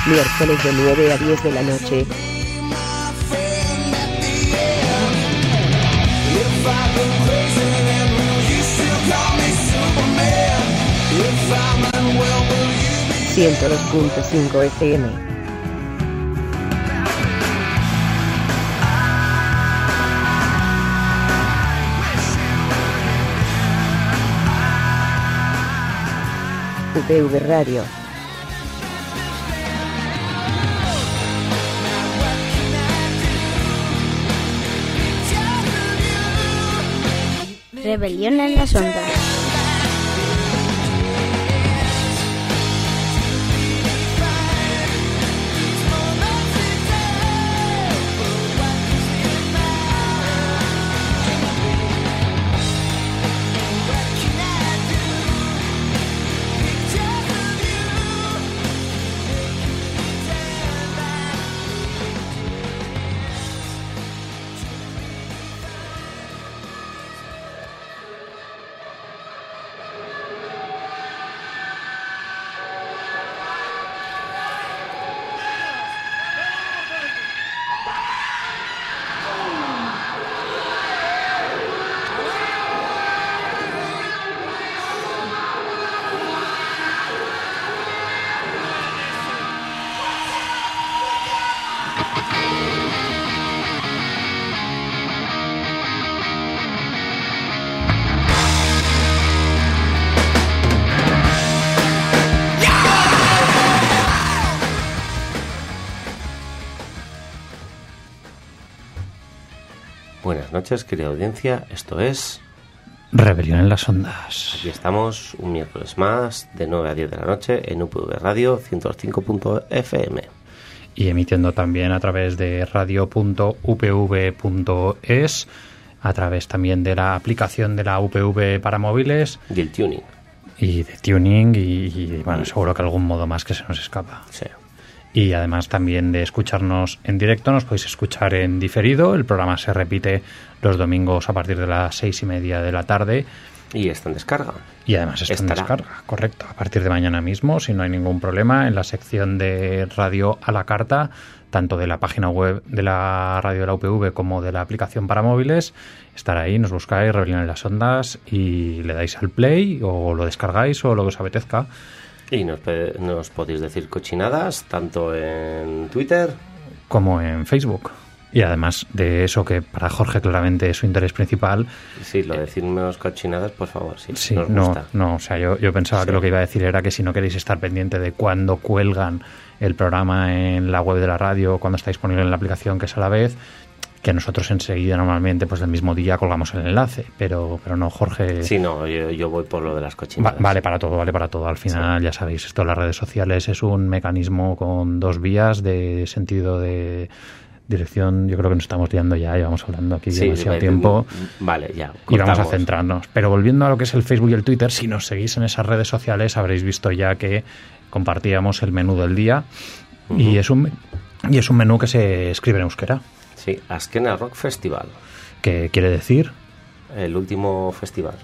Miércoles de 9 a 10 de la noche. ...102.5 FM. UPV Radio. Rebelión en las ondas. Buenas noches, querida audiencia, esto es... Rebelión en las ondas. Aquí estamos un miércoles más, de 9 a 10 de la noche, en UPV Radio 105.fm. Y emitiendo también a través de radio.upv.es, a través también de la aplicación de la UPV para móviles. Y el tuning. Y de tuning y bueno, seguro que algún modo más que se nos escapa. Sí. Y además también de escucharnos en directo, nos podéis escuchar en diferido. El programa se repite los domingos a partir de las 6:30 de la tarde. Y está en descarga. Y además está en descarga, correcto. A partir de mañana mismo, si no hay ningún problema, en la sección de radio a la carta, tanto de la página web de la radio de la UPV como de la aplicación para móviles, estará ahí, nos buscáis Rebelión en las ondas y le dais al play o lo descargáis o lo que os apetezca. Y nos podéis decir cochinadas, tanto en Twitter como en Facebook. Y además de eso, que para Jorge claramente es su interés principal. Sí, lo de decirnos cochinadas, por favor, sí nos gusta. No, o sea, yo pensaba que lo que iba a decir era que si no queréis estar pendiente de cuándo cuelgan el programa en la web de la radio, cuando está disponible en la aplicación, que es a la vez, que nosotros enseguida normalmente pues el mismo día colgamos el enlace, pero no, Jorge... Sí, no, yo voy por lo de las cochinadas. Vale para todo. Al final, sí. Ya sabéis, esto de las redes sociales es un mecanismo con dos vías de sentido de dirección. Yo creo que nos estamos liando ya, llevamos hablando aquí demasiado tiempo. Vale, ya. Y vamos a centrarnos. Pero volviendo a lo que es el Facebook y el Twitter, si nos seguís en esas redes sociales habréis visto ya que compartíamos el menú del día. Uh-huh. Y es un menú que se escribe en euskera. Sí, Azkena Rock Festival. ¿Qué quiere decir? El último festival.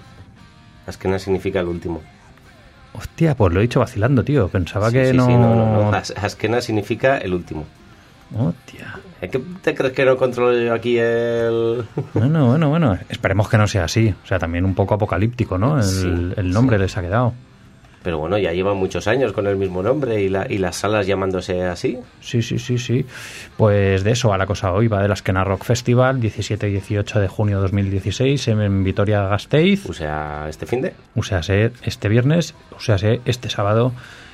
Azkena significa el último. Hostia, pues lo he dicho vacilando, tío. Pensaba que no... Sí, no. Azkena significa el último. Hostia. ¿Qué te crees que no controlo yo aquí el...? Bueno. Esperemos que no sea así. O sea, también un poco apocalíptico, ¿no? El nombre les ha quedado. Pero bueno, ya llevan muchos años con el mismo nombre y las salas llamándose así. Sí. Pues de eso a la cosa hoy va del Azkena Rock Festival, 17 y 18 de junio de 2016 en Vitoria-Gasteiz. O sea, este finde. O sea, este viernes, o sea, este sábado.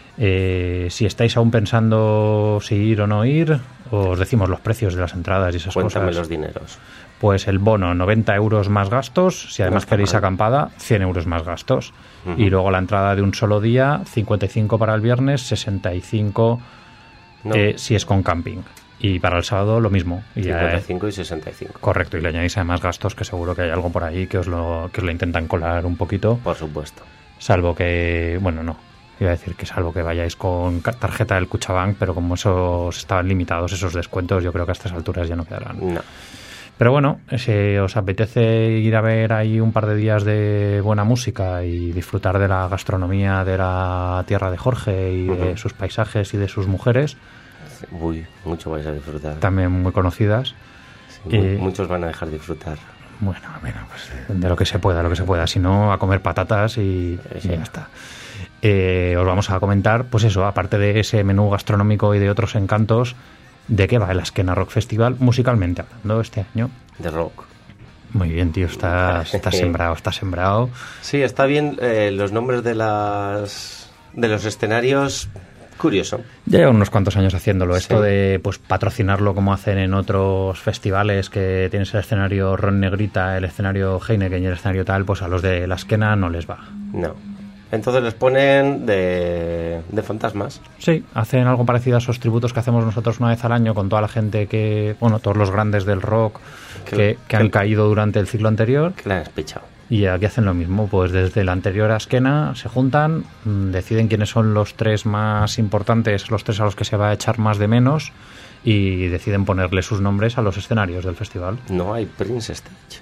Si estáis aún pensando si ir o no ir, os decimos los precios de las entradas y esas cosas. Cuéntame los dineros. Pues el bono, 90 euros más gastos. Si además queréis acampada, 100 euros más gastos. Uh-huh. Y luego la entrada de un solo día, 55 para el viernes, 65 si es con camping. Y para el sábado lo mismo. 55 y 65. Correcto, y le añadís además gastos, que seguro que hay algo por ahí que os lo intentan colar un poquito. Por supuesto. Salvo que, bueno, no. Iba a decir que salvo que vayáis con tarjeta del Cuchabank, pero como esos estaban limitados, esos descuentos, yo creo que a estas alturas ya no quedarán. No. Pero bueno, si os apetece ir a ver ahí un par de días de buena música y disfrutar de la gastronomía de la tierra de Jorge y de sus paisajes y de sus mujeres, Uy, mucho vais a disfrutar. también muy conocidas. Sí, muchos van a dejar disfrutar. Bueno, pues de lo que se pueda. Si no, a comer patatas y ya está. Os vamos a comentar, pues eso, aparte de ese menú gastronómico y de otros encantos, ¿de qué va el Azkena Rock Festival musicalmente hablando este año? De rock. Muy bien, tío, está sembrado. Sí, está bien los nombres de los escenarios. Curioso. Ya llevan unos cuantos años haciéndolo. Esto de pues patrocinarlo como hacen en otros festivales, que tienes el escenario Ron Negrita, el escenario Heineken y el escenario tal, pues a los de la Azkena no les va. No. Entonces les ponen de fantasmas. Sí, hacen algo parecido a esos tributos que hacemos nosotros una vez al año con toda la gente todos los grandes del rock que han caído durante el ciclo anterior. Que la han despechado. Y aquí hacen lo mismo, pues desde la anterior Azkena se juntan, deciden quiénes son los 3 más importantes, los 3 a los que se va a echar más de menos, y deciden ponerle sus nombres a los escenarios del festival. No hay Prince Stage.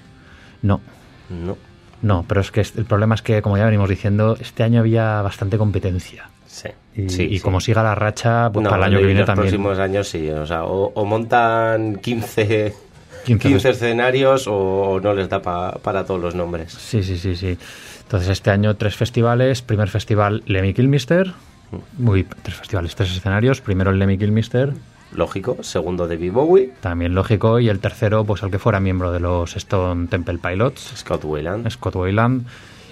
No, pero es que el problema es que, como ya venimos diciendo, este año había bastante competencia. Sí. Y como siga la racha, pues para el año que viene también. Los próximos años sí, o sea, o montan 15 escenarios o no les da para todos los nombres. Sí. Entonces este año 3 festivales. Primer festival, Lemmy Kilmister. 3 festivales, 3 escenarios. Primero el Lemmy Kilmister. Lógico. Segundo, David Bowie. También lógico. Y el tercero, pues al que fuera miembro de los Stone Temple Pilots. Scott Weiland.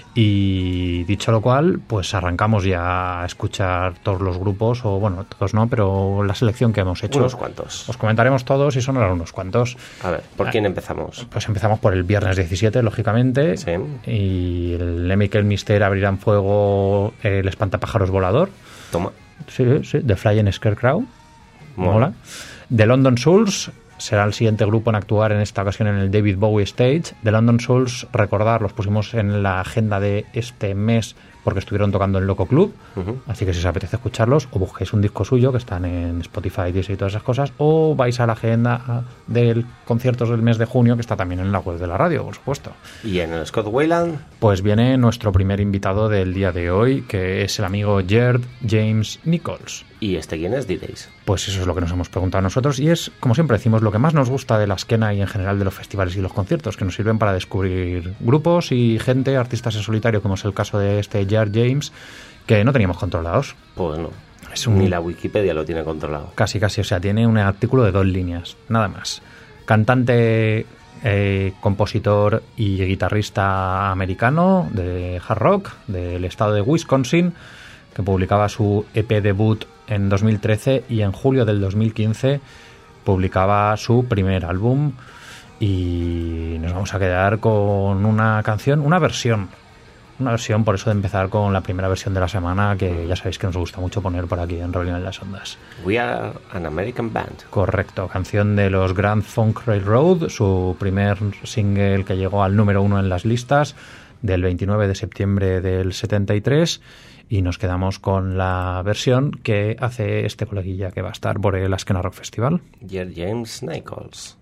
Y dicho lo cual, pues arrancamos ya a escuchar todos los grupos, o bueno, todos no, pero la selección que hemos hecho. Unos cuantos. Os comentaremos todos y son ahora unos cuantos. A ver, ¿por quién empezamos? Pues empezamos por el viernes 17, lógicamente. Sí. Y el Lemmy Kilmister abrirán fuego el espantapájaros volador. Toma. Sí, The Flying Scarecrow. Mola. The London Souls será el siguiente grupo en actuar en esta ocasión en el David Bowie Stage. The London Souls, recordar, los pusimos en la agenda de este mes porque estuvieron tocando en Loco Club, así que si os apetece escucharlos, o busquéis un disco suyo que están en Spotify, Deezer y todas esas cosas, o vais a la agenda de conciertos del mes de junio, que está también en la web de la radio, por supuesto. ¿Y en el Scott Weiland? Pues viene nuestro primer invitado del día de hoy, que es el amigo Gerd James Nichols. ¿Y este quién es, diréis? Pues eso es lo que nos hemos preguntado nosotros, y es, como siempre decimos, lo que más nos gusta de la Azkena y en general de los festivales y los conciertos, que nos sirven para descubrir grupos y gente, artistas en solitario, como es el caso de este Gerd James, que no teníamos controlados. Pues no, ni la Wikipedia lo tiene controlado. Casi, o sea, tiene un artículo de 2 líneas, nada más. Cantante, compositor y guitarrista americano de hard rock del estado de Wisconsin, que publicaba su EP debut en 2013 y en julio del 2015 publicaba su primer álbum, y nos vamos a quedar con una canción, una versión, por eso de empezar con la primera versión de la semana, que ya sabéis que nos gusta mucho poner por aquí en Rolling en las Ondas. We Are an American Band. Correcto, canción de los Grand Funk Railroad, su primer single que llegó al número 1 en las listas del 29 de septiembre del 73, y nos quedamos con la versión que hace este coleguilla que va a estar por el Azkena Rock Festival. Gerd James Nichols.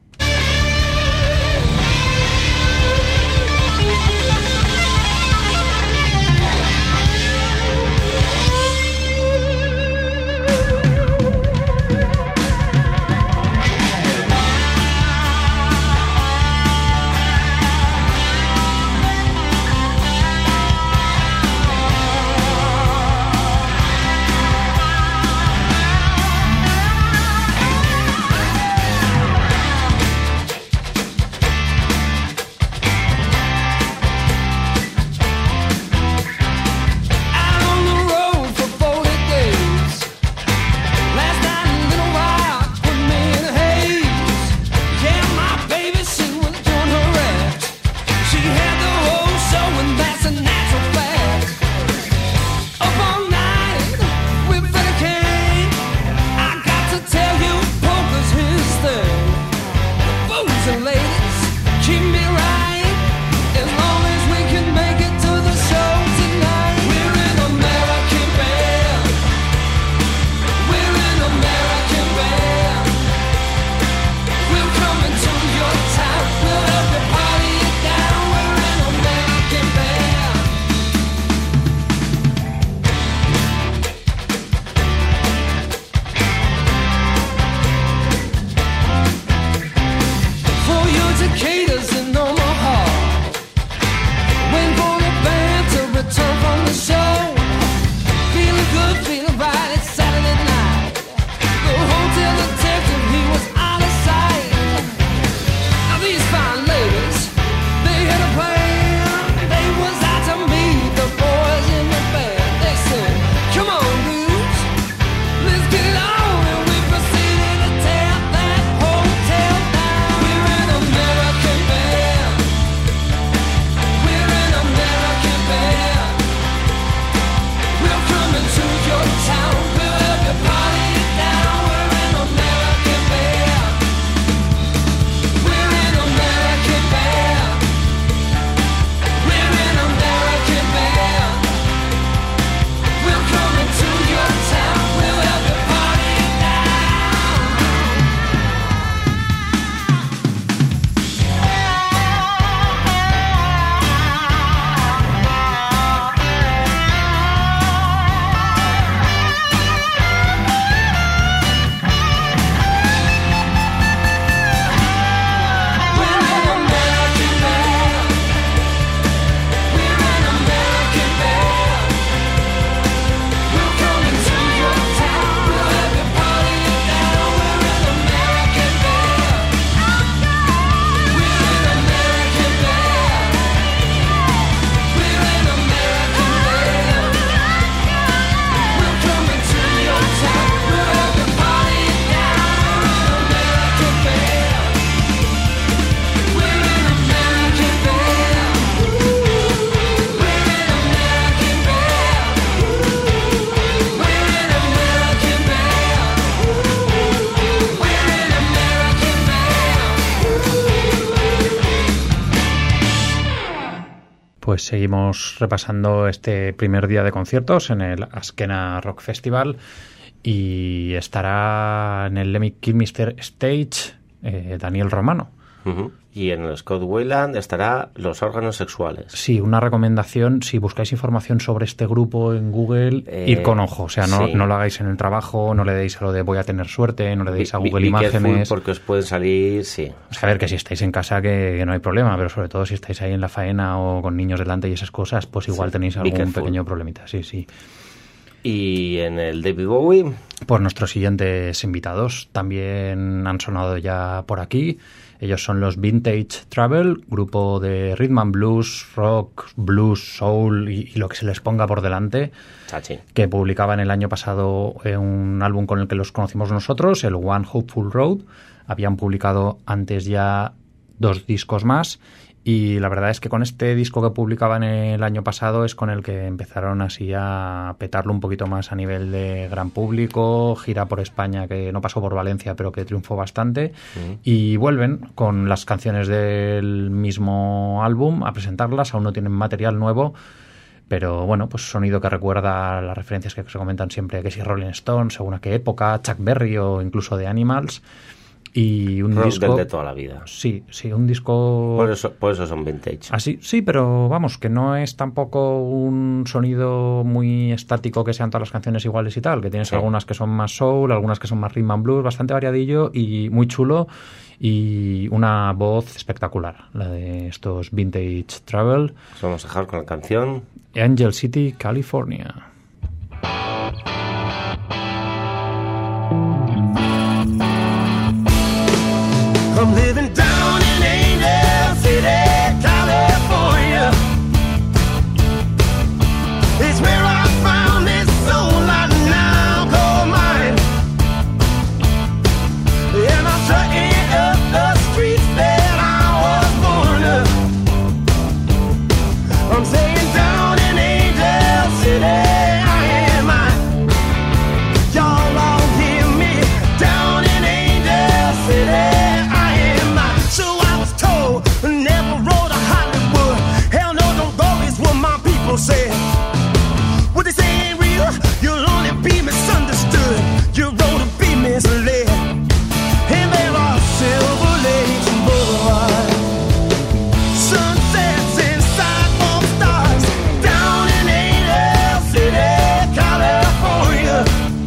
pues seguimos repasando este primer día de conciertos en el Askena Rock Festival y estará en el Lemmy Kilmister Stage Daniel Romano. Uh-huh. Y en el Scott Weiland estará Los órganos sexuales. Sí, una recomendación, si buscáis información sobre este grupo en Google, ir con ojo. O sea, no lo hagáis en el trabajo, no le deis a lo de voy a tener suerte, no le deis a Google Imágenes. Porque os pueden salir, sí. O sea, a ver, que si estáis en casa que no hay problema, pero sobre todo si estáis ahí en la faena o con niños delante y esas cosas, pues igual tenéis algún pequeño problemita. Sí. Y en el David Bowie, pues nuestros siguientes invitados también han sonado ya por aquí. Ellos son los Vintage Travel, grupo de rhythm and blues, rock, blues, soul y lo que se les ponga por delante, que publicaban el año pasado un álbum con el que los conocimos nosotros, el One Hopeful Road. Habían publicado antes ya 2 discos más. Y la verdad es que con este disco que publicaban el año pasado es con el que empezaron así a petarlo un poquito más a nivel de gran público, gira por España que no pasó por Valencia pero que triunfó bastante, y vuelven con las canciones del mismo álbum a presentarlas. Aún no tienen material nuevo, pero bueno, pues sonido que recuerda las referencias que se comentan siempre, que si Rolling Stones, según a qué época, Chuck Berry o incluso The Animals. Y un disco de toda la vida. Sí, un disco. Por eso son vintage. Así, sí, pero vamos, que no es tampoco un sonido muy estático que sean todas las canciones iguales y tal, que tienes algunas que son más soul, algunas que son más rhythm and blues, bastante variadillo y muy chulo, y una voz espectacular, la de estos Vintage Travel. Vamos a dejar con la canción Angel City, California. I'm living down in Angel City, California. It's where I found this soul I now call mine. And I'm strutting up the streets that I was born up. I'm saying down in Angel City, I am mine. Y'all all hear me? Down in Angel City. Never rode to Hollywood. Hell no, don't go is what my people say. What they say ain't real. You'll only be misunderstood. You rode to be misled. And there are Silver Lakes Boulevard, sunsets and sidewalk stars down in Angel City, California.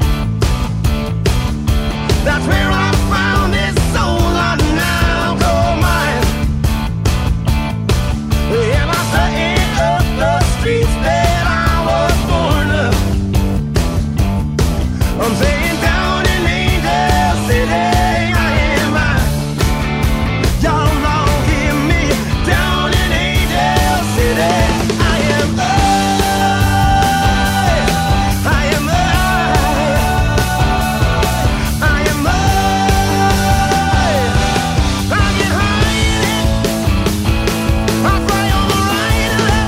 That's where I found this soul I now call mine. And I'm strutting up the streets that I was born up. I'm saying down in Angel City, I am mine. Y'all all hear me? Down in Angel City, I am I am I am I get high in it. I fly on the right.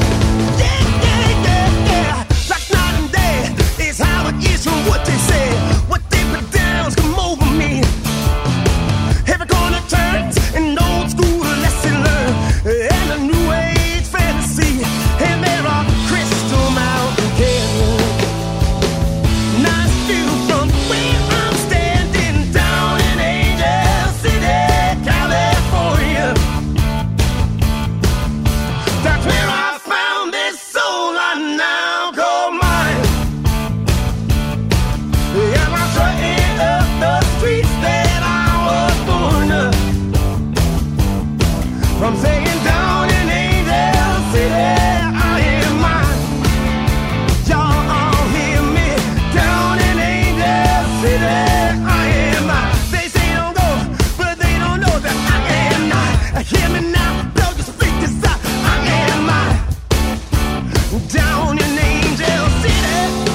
Yeah. Like night and day is how it is from what they say. What they put down's come over me. Every corner turns an old school lesson learned and a new age fantasy. And there are Crystal Mountain canyons. Nice view from where I'm standing down in Angel City, California. That's where I found this soul I now call mine. And I'm strutting up the streets that I was born up. I'm saying down in Angel City, I am mine. Y'all all hear me? Down in Angel City, I am mine. They say don't go, but they don't know that I am not. Hear me now, blow your speakers out. I am mine. Down in Angel City.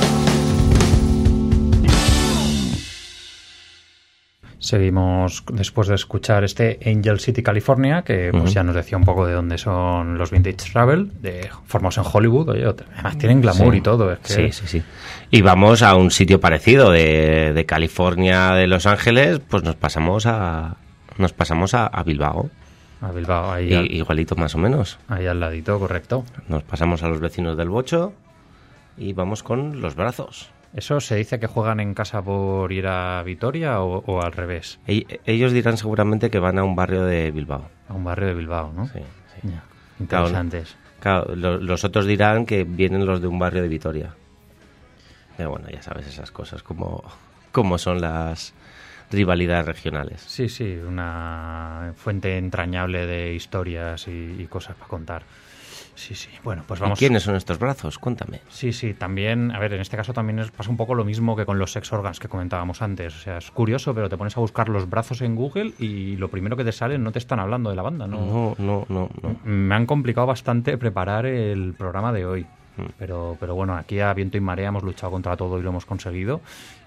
Seguimos después de escuchar este Angel City, California, que pues ya nos decía un poco de dónde son los Vintage Travel, formados en Hollywood. Oye, además tienen glamour y todo. Es que... Sí. Y vamos a un sitio parecido de California, de Los Ángeles, pues nos pasamos a Bilbao. A Bilbao, ahí. Igualito más o menos. Ahí al ladito, correcto. Nos pasamos a los vecinos del Bocho y vamos con los Brazos. ¿Eso se dice que juegan en casa por ir a Vitoria o al revés? Ellos dirán seguramente que van a un barrio de Bilbao. A un barrio de Bilbao, ¿no? Sí. Ya. Interesantes. Claro, los otros dirán que vienen los de un barrio de Vitoria. Pero bueno, ya sabes esas cosas, como son las rivalidades regionales. Sí, una fuente entrañable de historias y cosas para contar. Sí. Bueno, pues vamos. ¿Y quiénes son estos Brazos? Cuéntame. Sí, también, a ver, en este caso también pasa un poco lo mismo que con los Sex Organs que comentábamos antes. O sea, es curioso, pero te pones a buscar los Brazos en Google y lo primero que te sale no te están hablando de la banda, ¿no? No. Me han complicado bastante preparar el programa de hoy. Pero bueno, aquí a viento y marea hemos luchado contra todo y lo hemos conseguido.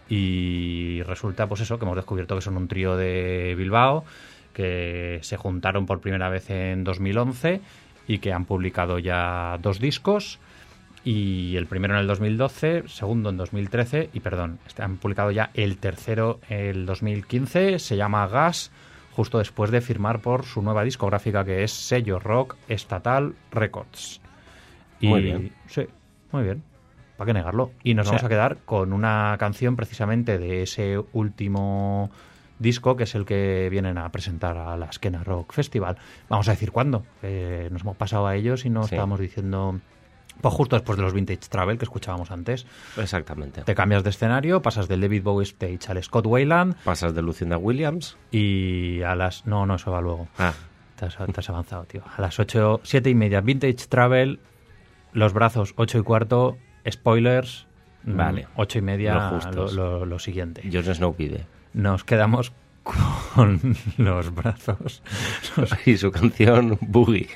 Y resulta, pues eso, que hemos descubierto que son un trío de Bilbao, que se juntaron por primera vez en 2011 y que han publicado ya 2 discos, y el primero en el 2012, segundo en 2013, han publicado ya el tercero en el 2015, se llama Gas, justo después de firmar por su nueva discográfica, que es Sello Rock Estatal Records. Muy bien. Sí, muy bien. ¿Para qué negarlo? Y nos vamos a quedar con una canción precisamente de ese último disco, que es el que vienen a presentar a la Skena Rock Festival. Vamos a decir cuándo. Nos hemos pasado a ellos y nos estábamos diciendo, pues justo después de los Vintage Travel que escuchábamos antes. Exactamente. Te cambias de escenario, pasas del David Bowie Stage al Scott Weiland. Pasas de Lucinda Williams. Y a las... No, eso va luego. Te has avanzado, tío. A las 7:30, Vintage Travel, Los Brazos, 8:15, Spoilers, vale, 8:30, lo siguiente. Jon Snow pide. Nos quedamos con Los Brazos. Y su canción Boogie.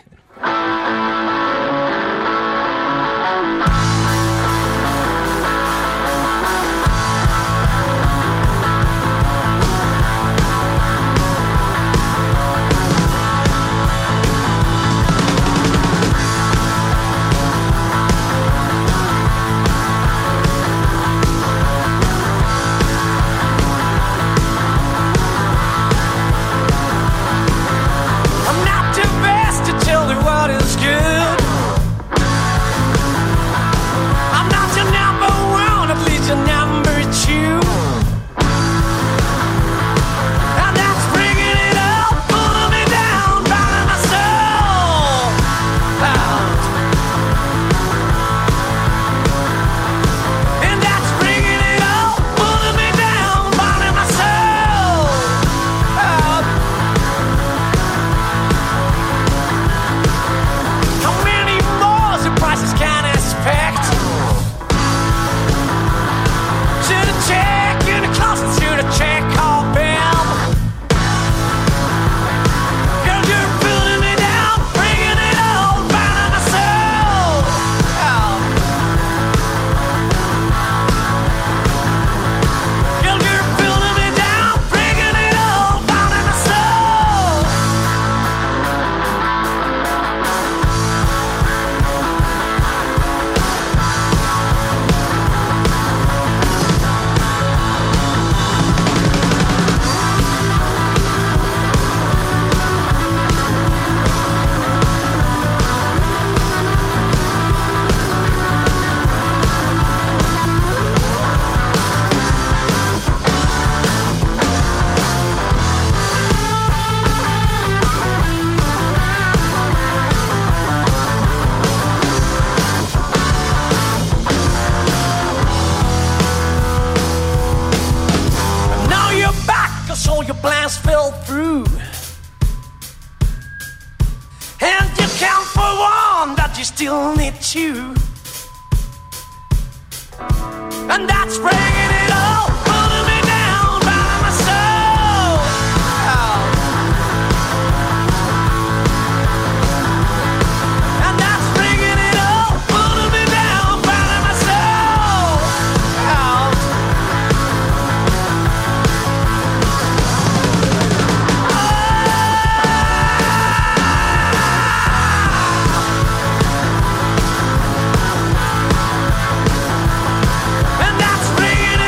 And that's bringing it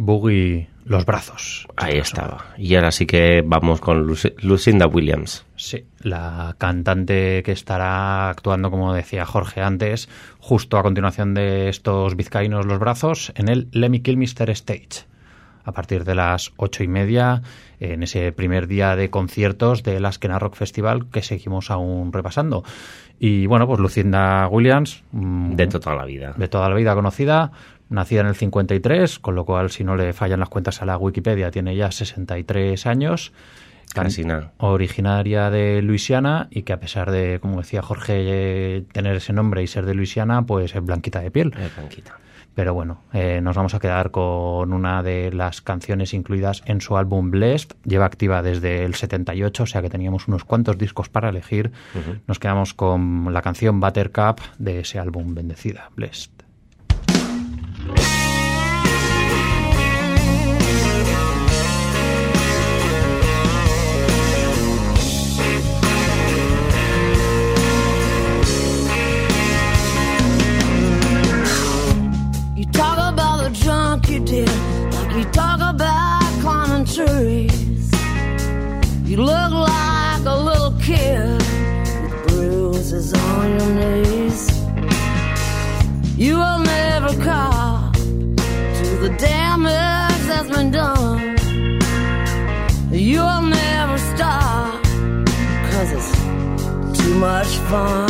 Boogie Los Brazos. Ahí estaba. Y ahora sí que vamos con Lucinda Williams. Sí, la cantante que estará actuando, como decía Jorge antes, justo a continuación de estos vizcaínos Los Brazos, en el Lemmy Kilmister Stage, a partir de las 8:30, en ese primer día de conciertos del Askena Rock Festival que seguimos aún repasando. Y bueno, pues Lucinda Williams, De toda la vida. de toda la vida conocida, nacida en el 53, con lo cual, si no le fallan las cuentas a la Wikipedia, tiene ya 63 años. Casi nada. Originaria de Luisiana y que, a pesar de, como decía Jorge, tener ese nombre y ser de Luisiana, pues es blanquita de piel. Blanquita. Pero bueno, nos vamos a quedar con una de las canciones incluidas en su álbum Blessed. Lleva activa desde el 78, o sea que teníamos unos cuantos discos para elegir. Nos quedamos con la canción Buttercup de ese álbum Bendecida, Blessed. You did, like you talk about climbing trees. You look like a little kid with bruises on your knees. You will never cop to the damage that's been done. You will never stop, 'cause it's too much fun.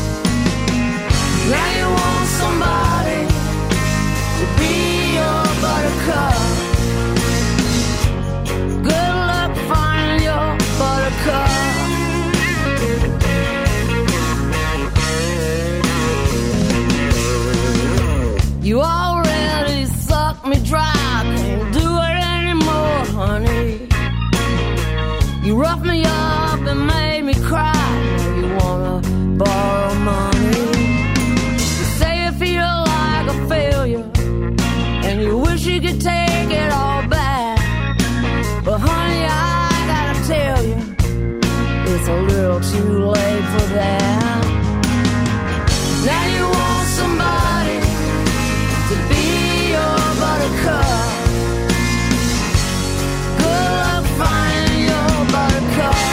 Now you want somebody to be your buttercup. Good luck finding your buttercup. You already sucked me dry, can't do it anymore, honey. You roughed me up and made me cry. Now you wanna borrow money. You say you feel like a failure and you wish you could take it all back. But honey, I gotta tell you, it's a little too late for that. Now you want somebody to be your buttercup. Good luck finding your buttercup.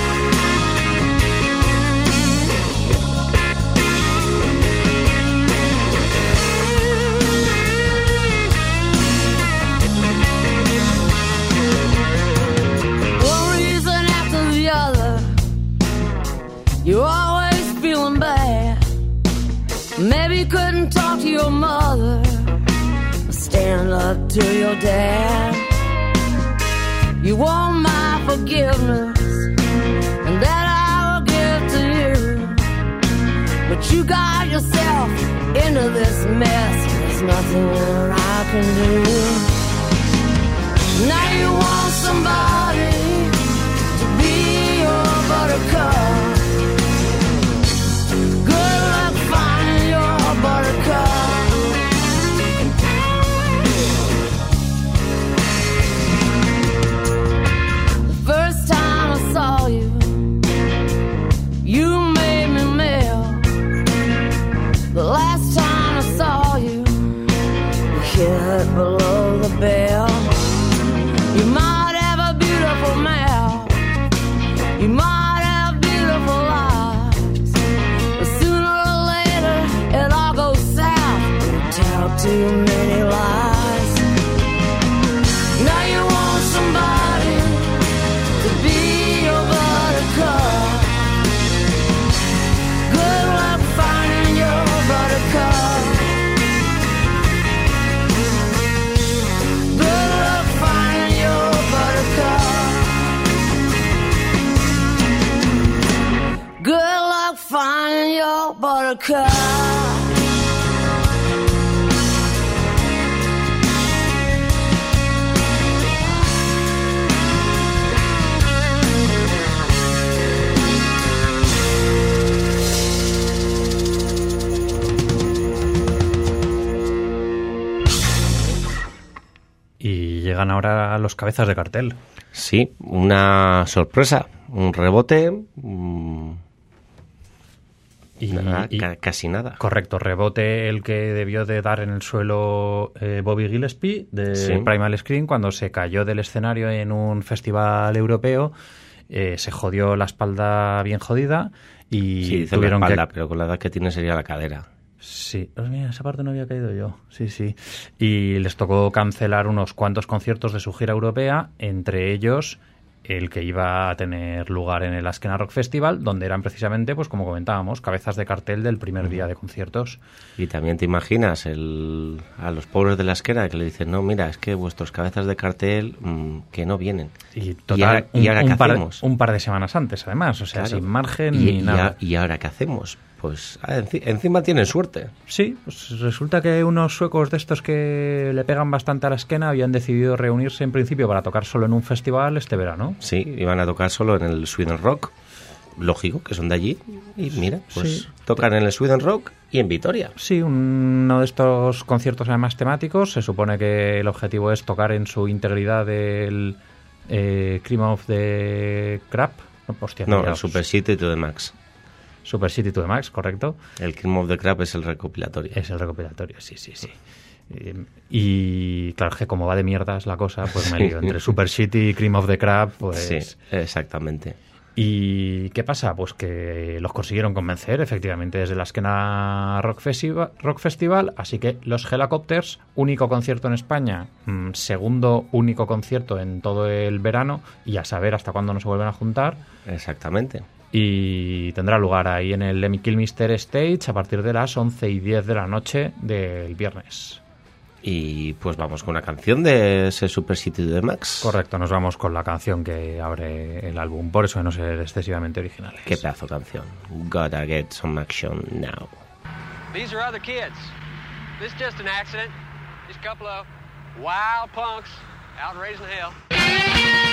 You're always feeling bad. Maybe you couldn't talk to your mother or stand up to your dad. You want my forgiveness, and that I will give to you. But you got yourself into this mess. There's nothing that I can do. Now you want somebody to be your buttercup. Buttercup. The first time I saw you, you made me melt. The last time I saw you, you hit below the belt. You might have a beautiful mouth, you might have beautiful eyes, but sooner or later it all goes south. You tell too many lies. Now you want somebody to be your buttercup. Good luck finding your buttercup. Good luck finding your buttercup. Good luck finding your buttercup. Y llegan ahora los cabezas de cartel. Sí, una sorpresa, un rebote. Casi nada. Correcto, rebote el que debió de dar en el suelo Bobby Gillespie de Sí. Primal Screen cuando se cayó del escenario en un festival europeo. Se jodió la espalda bien jodida y Sí, dice la tuvieron espalda, que... pero con la edad que tiene sería la cadera. Sí, pues mira, esa parte no había caído yo. Sí. Y les tocó cancelar unos cuantos conciertos de su gira europea, entre ellos el que iba a tener lugar en el Askena Rock Festival, donde eran precisamente, pues como comentábamos, cabezas de cartel del primer día de conciertos. Y también te imaginas a los pobres de la Askena que le dicen, no, mira, es que vuestros cabezas de cartel que no vienen. Y total, ¿Y ahora qué hacemos? un par de semanas antes, además, o sea, Claro. sin margen ni nada. ¿Y ahora qué hacemos? Pues encima tienen suerte. Sí, pues resulta que unos suecos de estos que le pegan bastante a la Askena habían decidido reunirse en principio para tocar solo en un festival este verano. Sí, iban a tocar solo en el Sweden Rock. Lógico, que son de allí. Y mira, pues Sí. tocan en el Sweden Rock y en Vitoria. Sí, uno de estos conciertos además temáticos. Se supone que el objetivo es tocar en su integridad el Cream of the Crop. Hostia, No, el pillaos. Super City to the Max. Super City to the Max, correcto. El Cream of the Crop es el recopilatorio. Es el recopilatorio, sí. Y claro, es que como va de mierdas la cosa, pues me lío. Entre Super City y Cream of the Crop, pues... Sí, exactamente. ¿Y qué pasa? Pues que los consiguieron convencer, efectivamente, desde la Askena Rock Festival. Así que los Helicopters, único concierto en España, segundo único concierto en todo el verano, y a saber hasta cuándo nos se vuelven a juntar. Exactamente. Y tendrá lugar ahí en el Lemmy Kilmister Stage a partir de las 11:10 de la noche del viernes. Y pues vamos con una canción de ese Super City to the Max. Correcto, nos vamos con la canción que abre el álbum, por eso de no ser excesivamente originales. Qué pedazo de canción. Gotta get some action now. These are other kids. This is just an accident. Just a couple of wild punks out raising hell.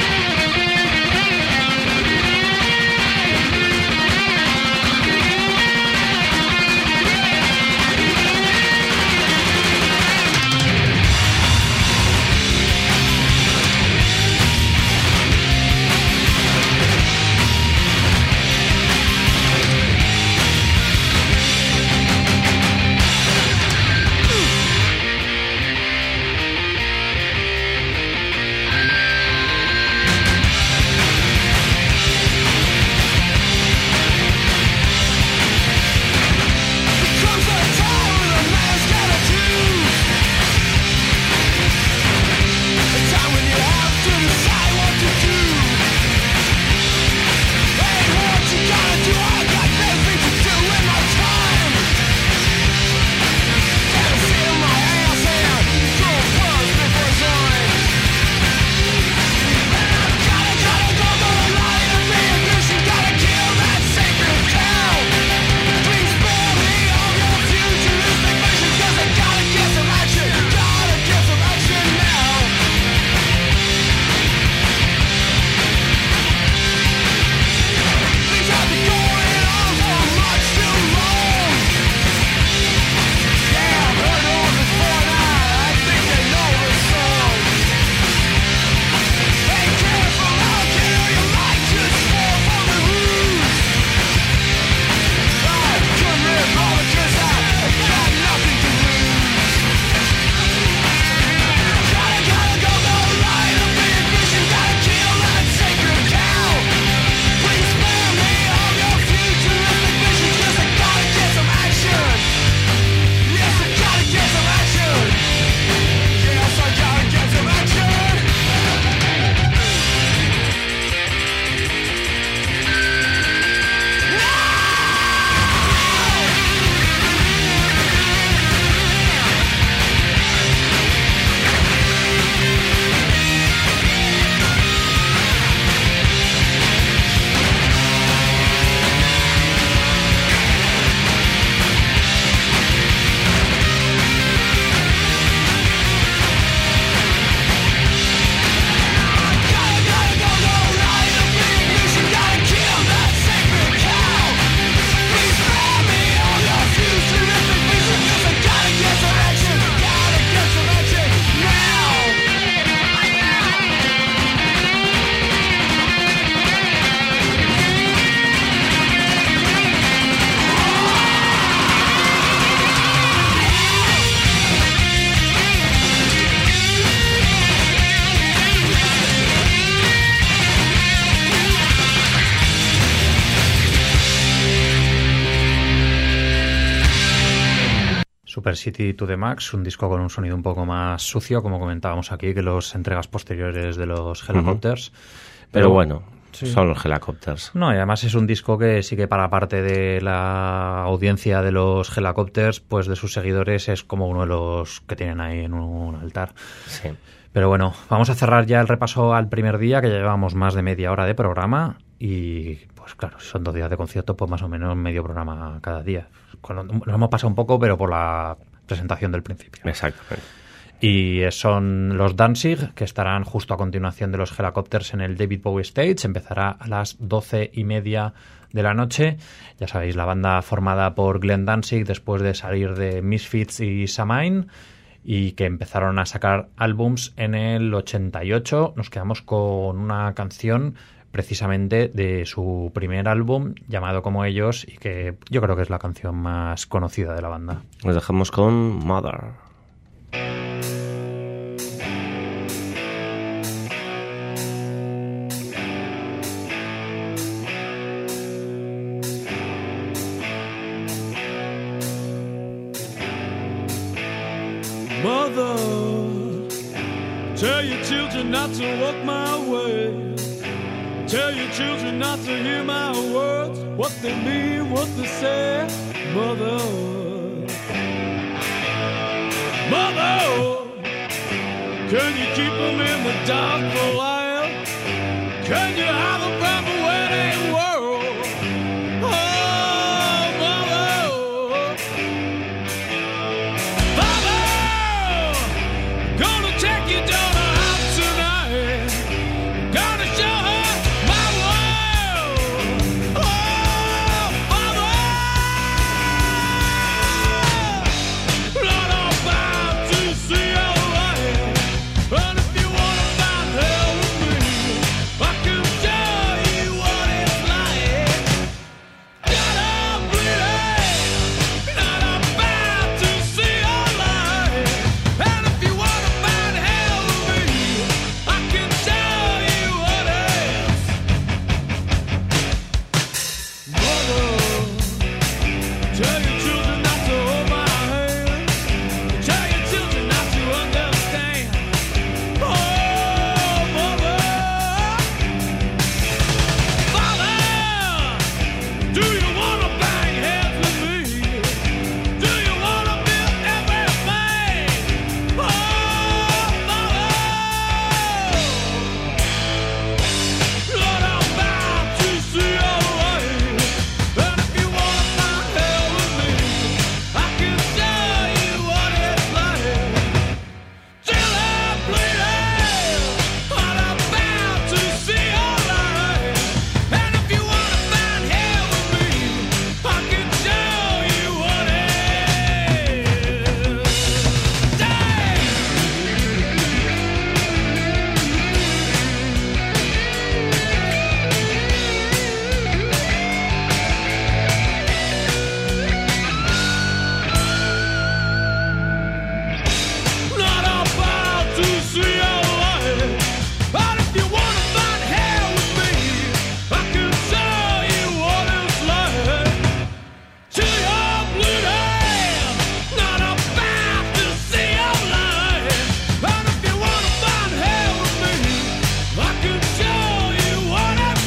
Super City to the Max, un disco con un sonido un poco más sucio, como comentábamos aquí, que las entregas posteriores de los Helicopters. Pero bueno, sí. Son los Helicopters. No, y además es un disco que sí que para parte de la audiencia de los Helicopters, pues de sus seguidores, es como uno de los que tienen ahí en un altar. Sí. Pero bueno, vamos a cerrar ya el repaso al primer día, que ya llevamos más de media hora de programa y pues claro, si son 2 días de concierto, pues más o menos medio programa cada día. Nos hemos pasado un poco, pero por la presentación del principio. Exactamente. Y son los Danzig, que estarán justo a continuación de los Helicopters en el David Bowie Stage. Empezará a las 12:30 de la noche. Ya sabéis, la banda formada por Glenn Danzig después de salir de Misfits y Samhain, y que empezaron a sacar álbums en el 88. Nos quedamos con una canción precisamente de su primer álbum, llamado como ellos, y que yo creo que es la canción más conocida de la banda. Nos dejamos con Mother. Mother, tell your children not to walk my way. Tell your children not to hear my words, what they mean, what they say. Mother, Mother, can you keep them in the dark for a while? Can you hide them from the wedding world? Oh, Mother, Mother, gonna take your daughter out tonight. Gonna show her my world. Oh, Mother, Lord, I'm bound to see your light. And if you wanna find hell with me, I can show you what it's like. Got a bleeding, not I'm bound to see your light. And if you wanna find hell with me, I can show you what it's. Mother, tell your children not to hold my hand. Tell your children not to understand. Oh, Mother, Father, do you wanna bang heads with me? Do you wanna build everything? Oh, Mother, Lord, I'm bound to see your light. And if you wanna find hell with me, I can show you what it's like. Till I'm bleeding, but I'm bound to see your light. And if you wanna find hell with me, I can show you what it is. Not about to see your light. But if you wanna find hell with me, I can show you what it's like. Till you're bleeding, not about to see your light. But if you wanna find hell with me, I can show you what it's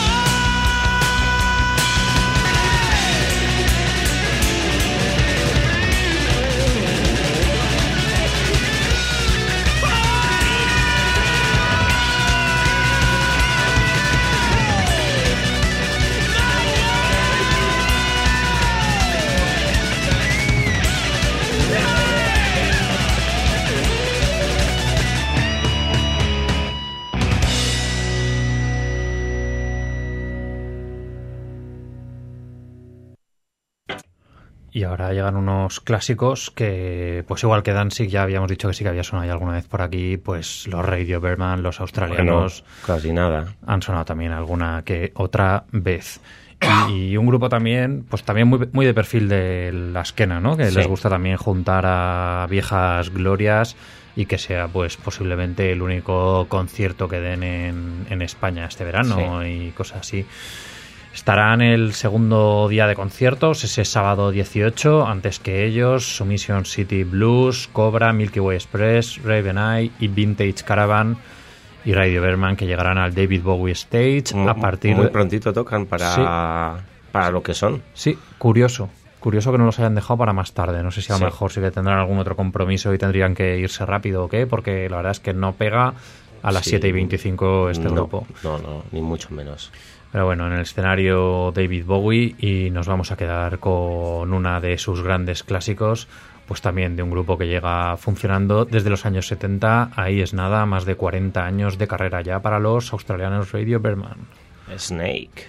Y ahora llegan unos clásicos que, pues igual que Danzig, ya habíamos dicho que sí que había sonado ya alguna vez por aquí, pues los Radio Birdman, los australianos, Casi nada. han sonado también alguna que otra vez. Y un grupo también, pues también muy de perfil de la esquena, ¿no? Que Sí. les gusta también juntar a viejas glorias y que sea pues posiblemente el único concierto que den en España este verano y cosas así. Estarán el segundo día de conciertos, ese sábado 18, antes que ellos, Submission City Blues, Cobra, Milky Way Express, Raven Eye y Vintage Caravan y Radio Berman, que llegarán al David Bowie Stage a partir muy prontito tocan para lo que son. Sí, curioso que no los hayan dejado para más tarde. No sé si a lo mejor sí que tendrán algún otro compromiso y tendrían que irse rápido o qué, porque la verdad es que no pega a las 7:25 este grupo. No, ni mucho menos. Pero bueno, en el escenario David Bowie, y nos vamos a quedar con una de sus grandes clásicos, pues también de un grupo que llega funcionando desde los años 70. Ahí es nada, más de 40 años de carrera ya para los australianos Radio Berman. Snake.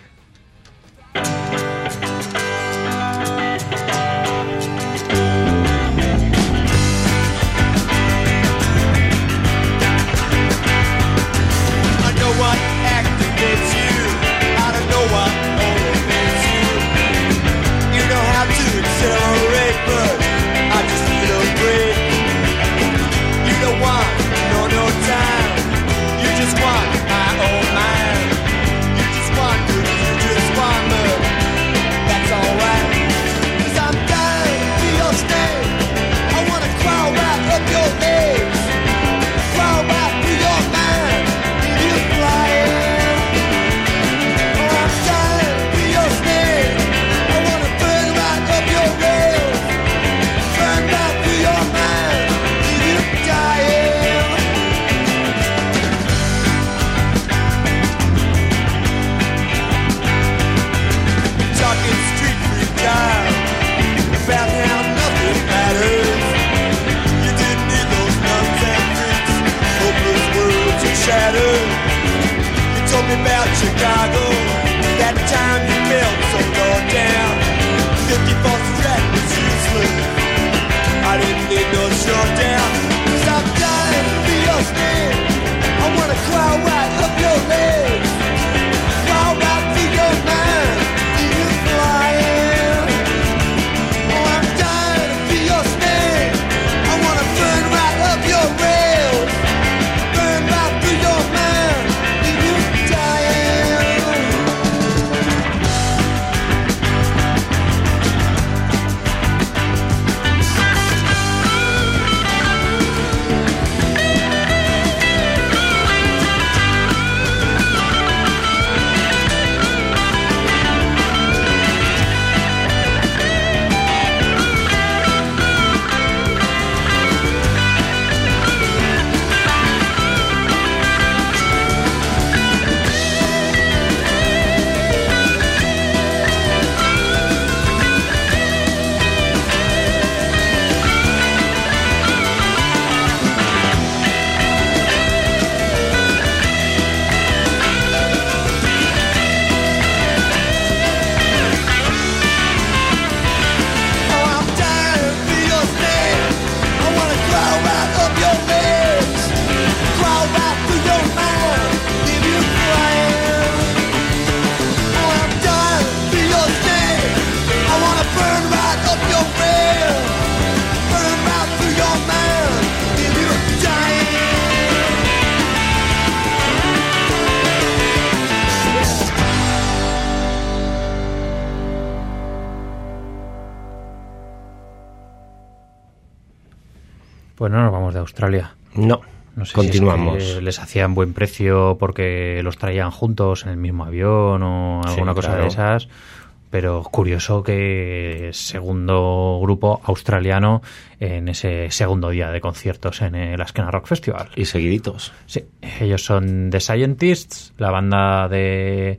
Pues no nos vamos de Australia. No sé continuamos. Si es que les hacían buen precio porque los traían juntos en el mismo avión o alguna cosa de esas. Pero curioso que segundo grupo australiano en ese segundo día de conciertos en el Askena Rock Festival. Y seguiditos. Sí, ellos son The Scientists, la banda de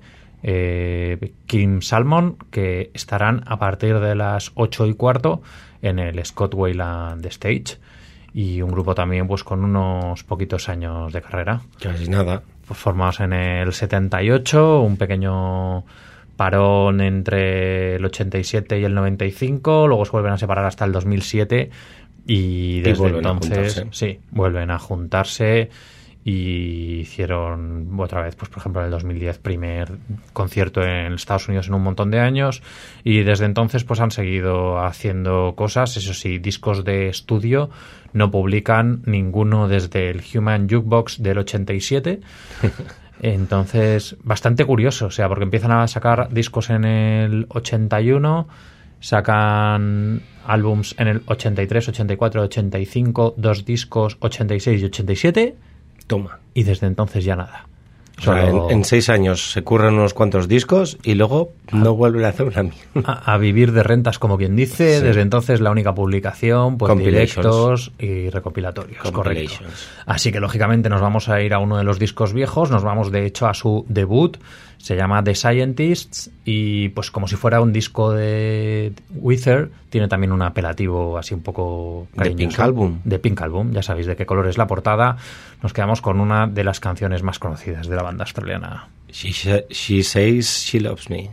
Kim Salmon, que estarán a partir de las 8:15 en el Scott Weiland Stage. Y un grupo también pues con unos poquitos años de carrera. Casi nada. Pues formados en el 78, un pequeño parón entre el 87 y el 95, luego se vuelven a separar hasta el 2007 y desde entonces vuelven a juntarse y hicieron otra vez, pues por ejemplo en el 2010 primer concierto en Estados Unidos en un montón de años, y desde entonces pues han seguido haciendo cosas, eso sí, discos de estudio no publican ninguno desde el Human Jukebox del 87 Entonces, bastante curioso, o sea, porque empiezan a sacar discos en el 81, sacan álbums en el 83, 84, 85, 2 discos 86 y 87, Toma. y desde entonces ya nada. O sea, Solo en 6 años se curran unos cuantos discos y luego no vuelven a hacer una mierda. a vivir de rentas, como quien dice. Sí. Desde entonces la única publicación, pues Compilations. directos y recopilatorios, correcto. Compilations. Así que lógicamente nos vamos a ir a uno de los discos viejos, nos vamos de hecho a su debut, se llama The Scientists, y pues como si fuera un disco de Wither, tiene también un apelativo así un poco De cariñoso. Pink Album. De Pink Album, ya sabéis de qué color es la portada. Nos quedamos con una de las canciones más conocidas de la banda australiana. She says she loves me.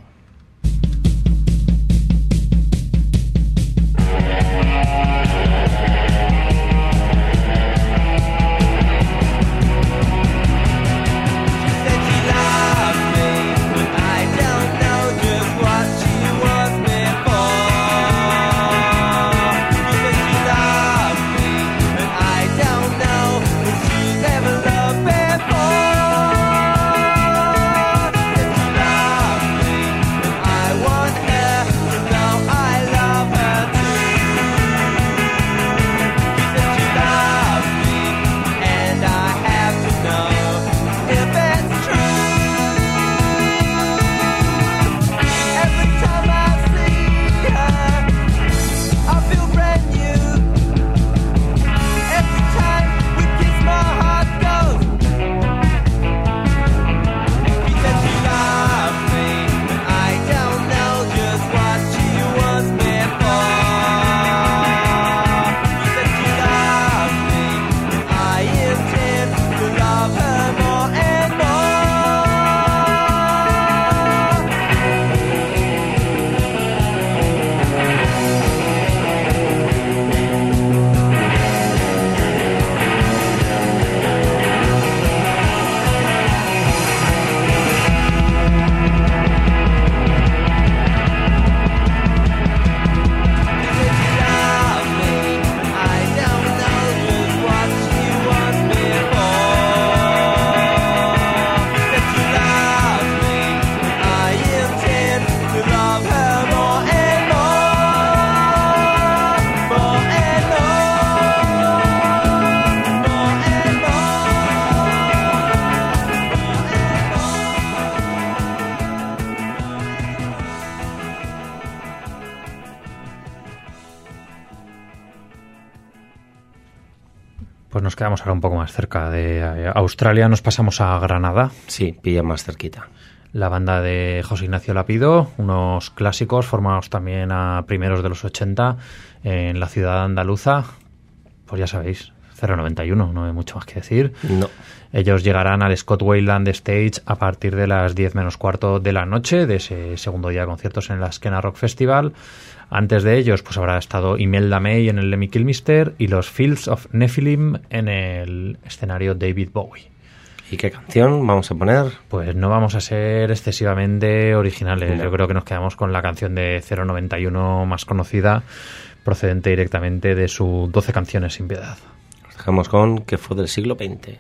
Pues nos quedamos ahora un poco más cerca de Australia, nos pasamos a Granada. Sí, pilla más cerquita. La banda de José Ignacio Lapido, unos clásicos formados también a primeros de los 80 en la ciudad andaluza. Pues ya sabéis, 091, no hay mucho más que decir. No. Ellos llegarán al Scott Weiland Stage a partir de las 10 menos cuarto de la noche de ese segundo día de conciertos en la Skena Rock Festival. Antes de ellos pues habrá estado Imelda May en el Lemmy Kilmister y los Fields of Nephilim en el escenario David Bowie. ¿Y qué canción vamos a poner? Pues no vamos a ser excesivamente originales. No. Yo creo que nos quedamos con la canción de 091 más conocida, procedente directamente de su 12 canciones sin piedad. Nos dejamos con Que fue del siglo XX.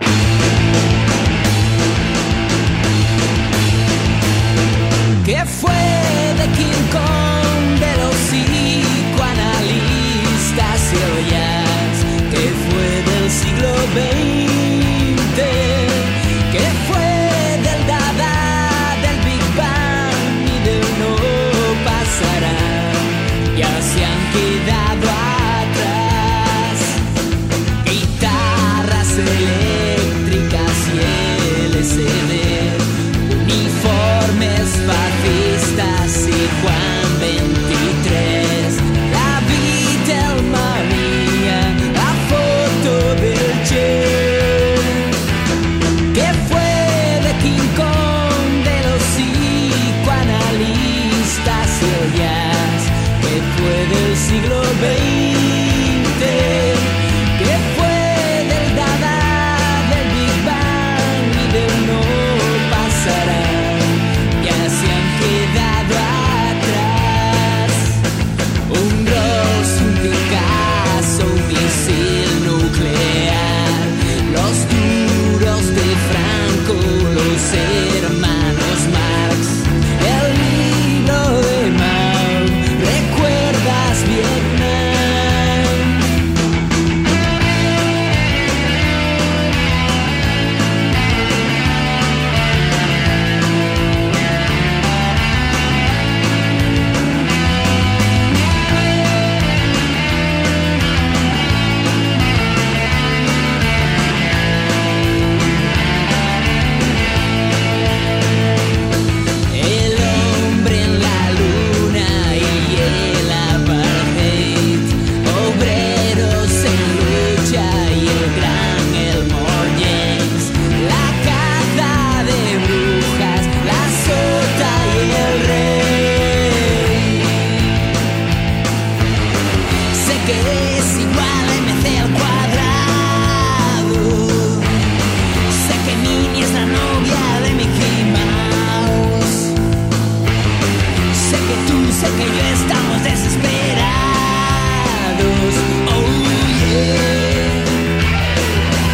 ¿Qué fue de King Kong, de los psicoanalistas y ollas? ¿Qué fue del siglo XX? ¿Qué fue del Dada, del Big Bang y del no pasará? Ya se han quedado atrás guitarras eléctricas y LCD, uniformes fascistas y Juan 23, la Beatlemanía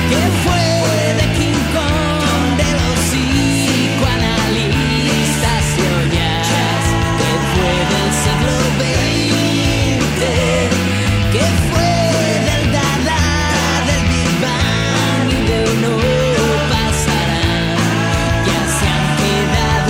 ¿Qué fue de King Kong, de los psicoanalistas y ollas? ¿Qué fue del siglo XX? ¿Qué fue del Dada, del Big Bang y de uno pasarán? Ya se han quedado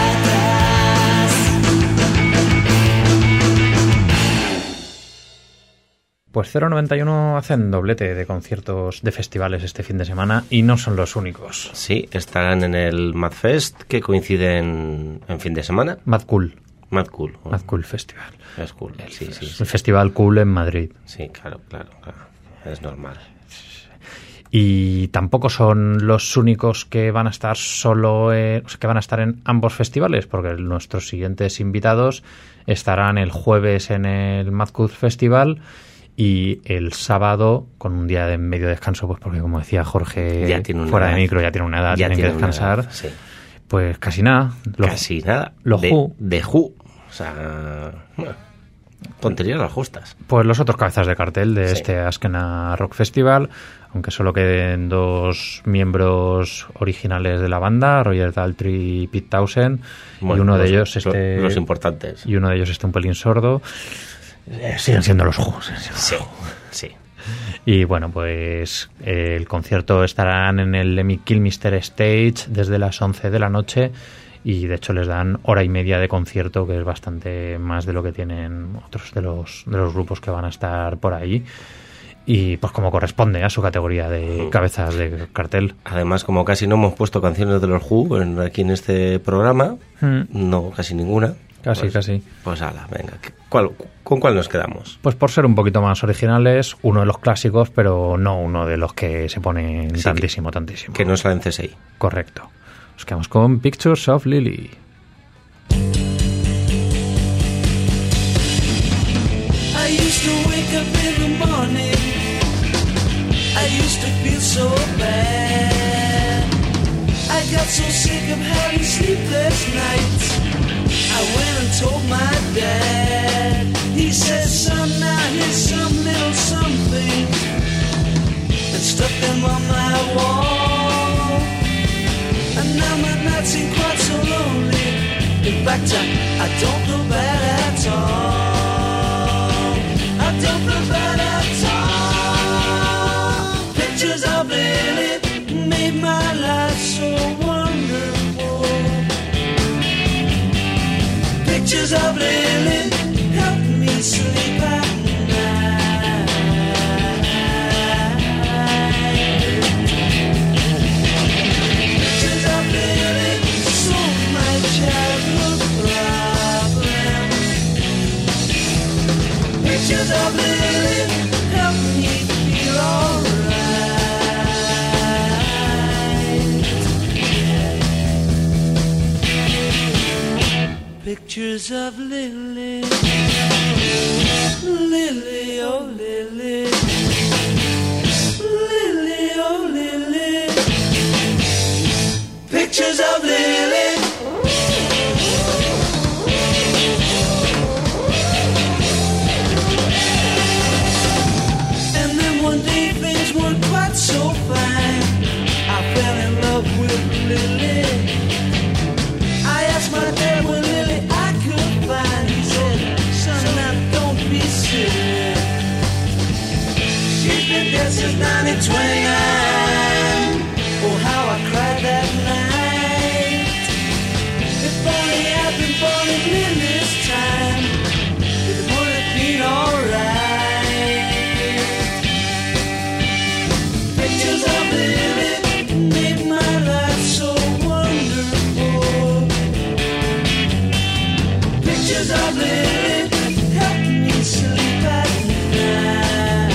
atrás. Pues 091 hacen doblete de conciertos de festivales este fin de semana y no son los únicos. Sí, estarán en el Mad Fest, que coinciden en fin de semana. Mad Cool. Mad Cool. Mad Cool Festival. Es cool, sí. El festival cool en Madrid. Sí, claro. Es normal. Y tampoco son los únicos que van a estar que van a estar en ambos festivales, porque nuestros siguientes invitados estarán el jueves en el Mad Cool Festival y el sábado con un día de medio descanso, pues porque como decía Jorge Ya tiene una fuera edad. de micro, ya tiene una edad, Ya tienen que tiene una descansar. edad, sí. Pues casi nada. Casi nada. Los Who. De Who. O sea, bueno, tonterías las justas. Pues los otros cabezas de cartel de Sí. este Askena Rock Festival, aunque solo queden 2 miembros originales de la banda, Roger Daltrey y Pete Townshend, Bueno, y uno de los- ellos los importantes. y uno de ellos esté un pelín sordo. Siguen siendo los Who. Sí. Y bueno, pues el concierto estarán en el Lemmy Kilmister Stage desde las 11 de la noche y de hecho les dan hora y media de concierto, que es bastante más de lo que tienen otros de los grupos que van a estar por ahí. Y pues como corresponde a su categoría de cabezas de cartel. Además, como casi no hemos puesto canciones de los Who aquí en este programa, no, casi ninguna. Casi. Pues ala, venga. ¿Con cuál nos quedamos? Pues por ser un poquito más originales, uno de los clásicos, pero no uno de los que se ponen Sí, tantísimo. Que no sale en CSI. Correcto. Nos quedamos con Pictures of Lily. I used to wake up in the morning. I used to feel so bad. I got so sick of having sleepless nights. I went and told my dad. He said, son, now here's some little something, and stuck them on my wall. And now my nights seem quite so lonely. In fact, I don't feel bad at all. I don't feel bad at all. Pictures of Lily made my life so wonderful. Pictures of Lily help me sleep at night. Pictures of Lily solve my childhood problems. Pictures of Lily help me feel alright. Pictures of Lily, Lily, oh Lily, Lily, oh Lily. Pictures of Lily. And then one day things weren't quite so fine. I fell in love with Lily. I asked my dad when Lily I could find. He said, son, now don't be silly. She's been dead since 1929. Oh, how I cried that night. If only I'd been born in Lily's time, it would have been alright. Pictures of Lily made my life so wonderful. Pictures of Lily help me sleep at night.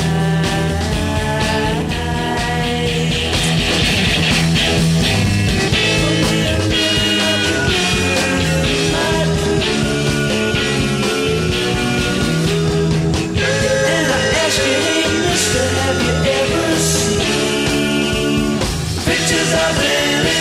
And I ask you, hey mister, have you ever seen pictures of Lily?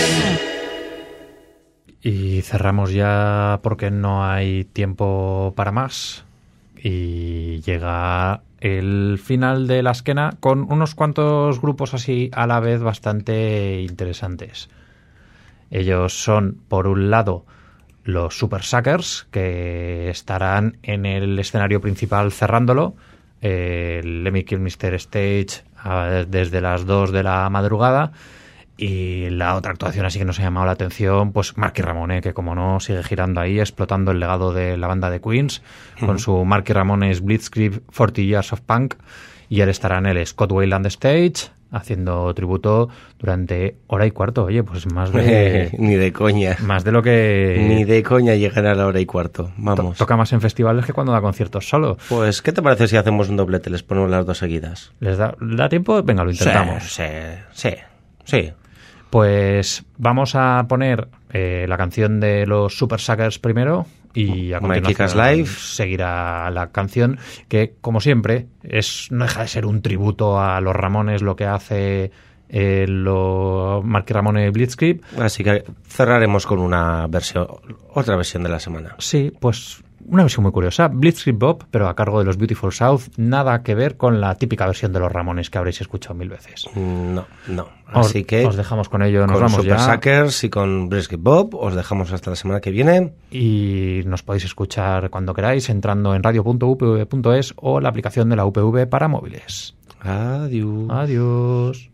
Y cerramos ya porque no hay tiempo para más. Y llega el final de la esquena con unos cuantos grupos así a la vez bastante interesantes. Ellos son, por un lado, los Super Suckers, que estarán en el escenario principal cerrándolo, el Lemmy Kilmister Stage, desde las 2 de la madrugada. Y la otra actuación así que nos ha llamado la atención, pues Marky Ramone, que como no sigue girando ahí, explotando el legado de la banda de Queens, con su Marky Ramone's Blitzkrieg 40 Years of Punk, y él estará en el Scott Weiland Stage haciendo tributo durante 1:15. Oye, pues más de... Ni de coña. Más de lo que... Ni de coña llegan a la 1:15. Vamos. Toca más en festivales que cuando da conciertos solo. Pues, ¿qué te parece si hacemos un doblete? Les ponemos las 2 seguidas. ¿Les da tiempo? Venga, lo intentamos. Sí. Pues vamos a poner la canción de los Super Suckers primero y a My Kick-Ass continuación Live seguirá la canción que, como siempre, no deja de ser un tributo a los Ramones, lo que hace Marky Ramone Blitzkrieg. Así que cerraremos con otra versión de la semana. Sí, pues una versión muy curiosa, Blitzkrieg Bob, pero a cargo de los Beautiful South, nada que ver con la típica versión de los Ramones que habréis escuchado 1000 veces. No. Así que os dejamos con ello, nos con vamos Super ya. Suckers y con Blitzkrieg Bob, os dejamos hasta la semana que viene. Y nos podéis escuchar cuando queráis entrando en radio.upv.es o la aplicación de la UPV para móviles. Adiós. Adiós.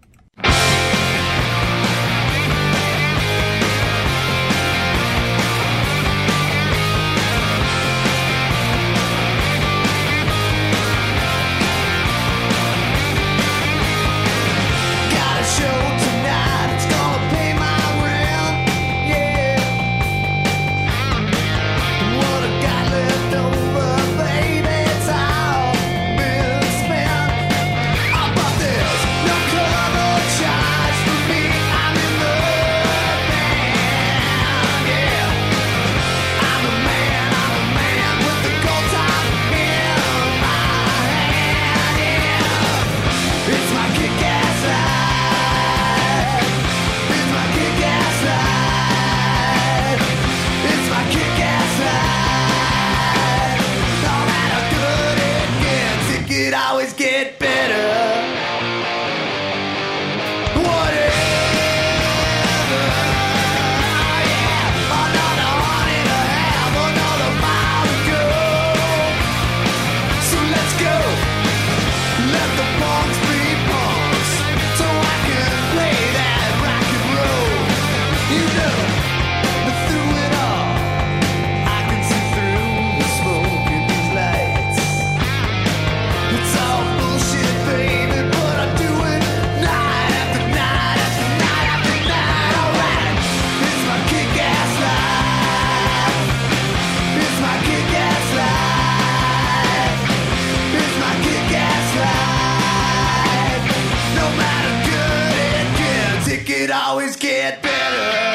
always get better.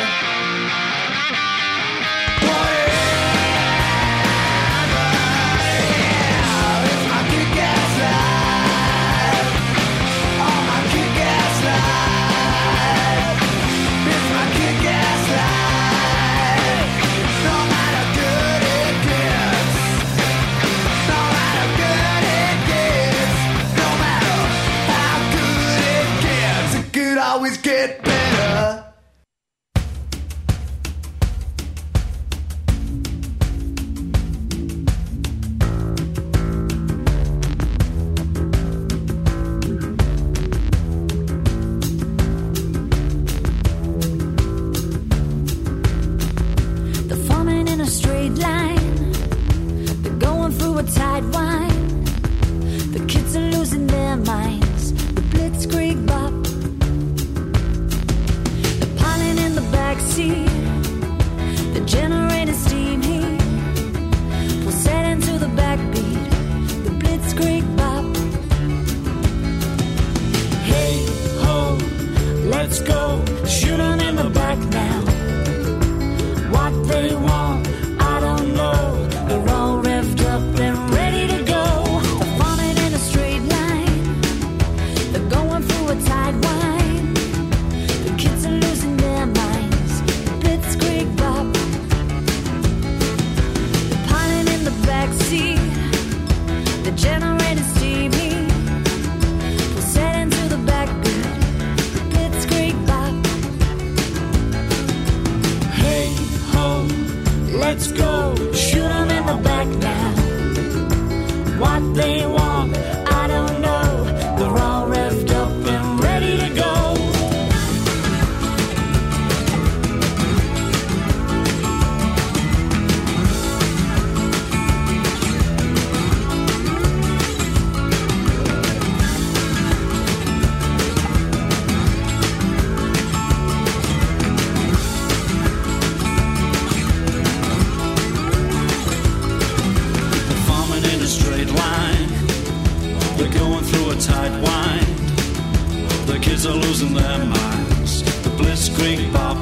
Always get better. They're forming in a straight line. They're going through a tight wine. The kids are losing their minds. The blitzkrieg bop. The generator steam heat will set into the backbeat. The blitzkrieg bop. Hey ho, let's go. Shoot 'em in the back now. What they want, I don't know. They're all revved up and ready to go. They're forming in a straight line. They're going through a tight wine. The kids are losing their minds. Blitzkrieg bop. They're piling in the backseat. their minds. The Blitzkrieg Bop,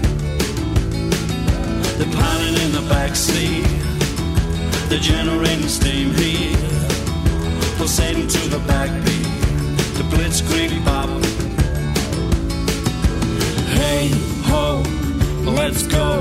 they're piling in the backseat, they're generating steam heat, pulsating to the backbeat. The Blitzkrieg Bop. Hey ho, let's go.